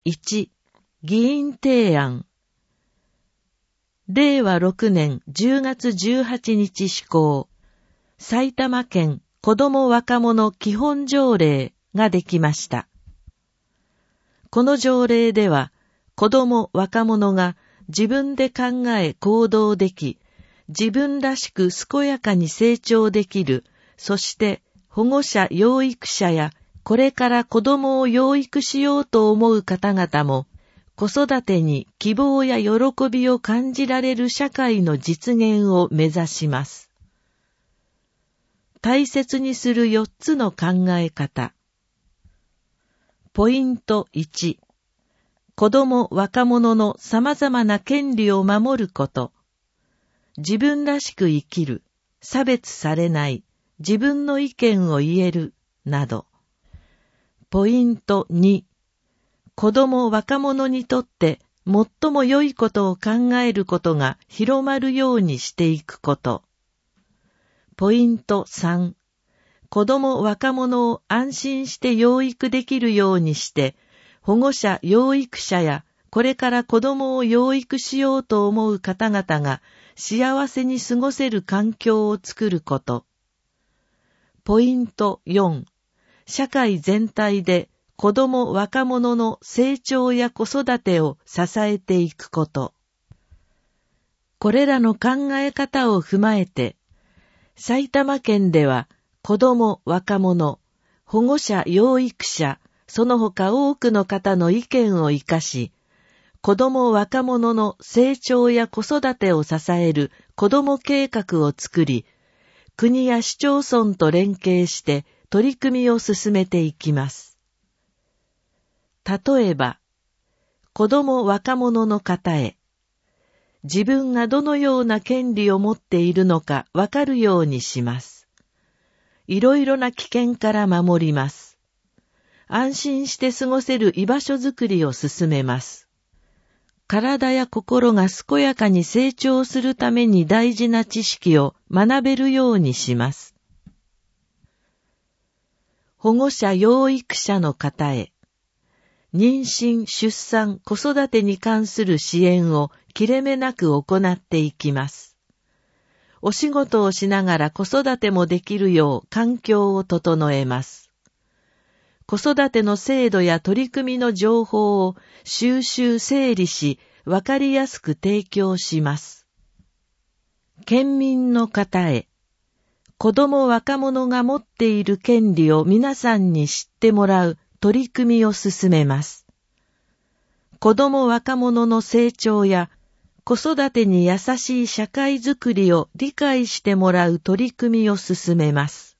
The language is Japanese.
1、議員提案。令和6年10月18日施行、埼玉県子ども若者基本条例ができました。この条例では、子ども若者が自分で考え行動でき、自分らしく健やかに成長できる、そして保護者養育者やこれから子どもを養育しようと思う方々も、子育てに希望や喜びを感じられる社会の実現を目指します。大切にする4つの考え方。ポイント1、子ども若者の様々な権利を守ること。自分らしく生きる、差別されない、自分の意見を言える、など。ポイント2、子ども若者にとって最も良いことを考えることが広まるようにしていくこと。ポイント3、子ども若者を安心して養育できるようにして、保護者養育者やこれから子どもを養育しようと思う方々が幸せに過ごせる環境を作ること。ポイント4、社会全体で子ども若者の成長や子育てを支えていくこと。これらの考え方を踏まえて、埼玉県では子ども若者、保護者養育者、その他多くの方の意見を生かし、子ども若者の成長や子育てを支える子ども計画を作り、国や市町村と連携して取り組みを進めていきます。例えば、子ども若者の方へ、自分がどのような権利を持っているのかわかるようにします。いろいろな危険から守ります。安心して過ごせる居場所づくりを進めます。体や心が健やかに成長するために大事な知識を学べるようにします。保護者養育者の方へ、妊娠、出産、子育てに関する支援を切れ目なく行っていきます。お仕事をしながら子育てもできるよう環境を整えます。子育ての制度や取り組みの情報を収集整理し、わかりやすく提供します。県民の方へ、子ども若者が持っている権利を皆さんに知ってもらう取り組みを進めます。子ども若者の成長や子育てに優しい社会づくりを理解してもらう取り組みを進めます。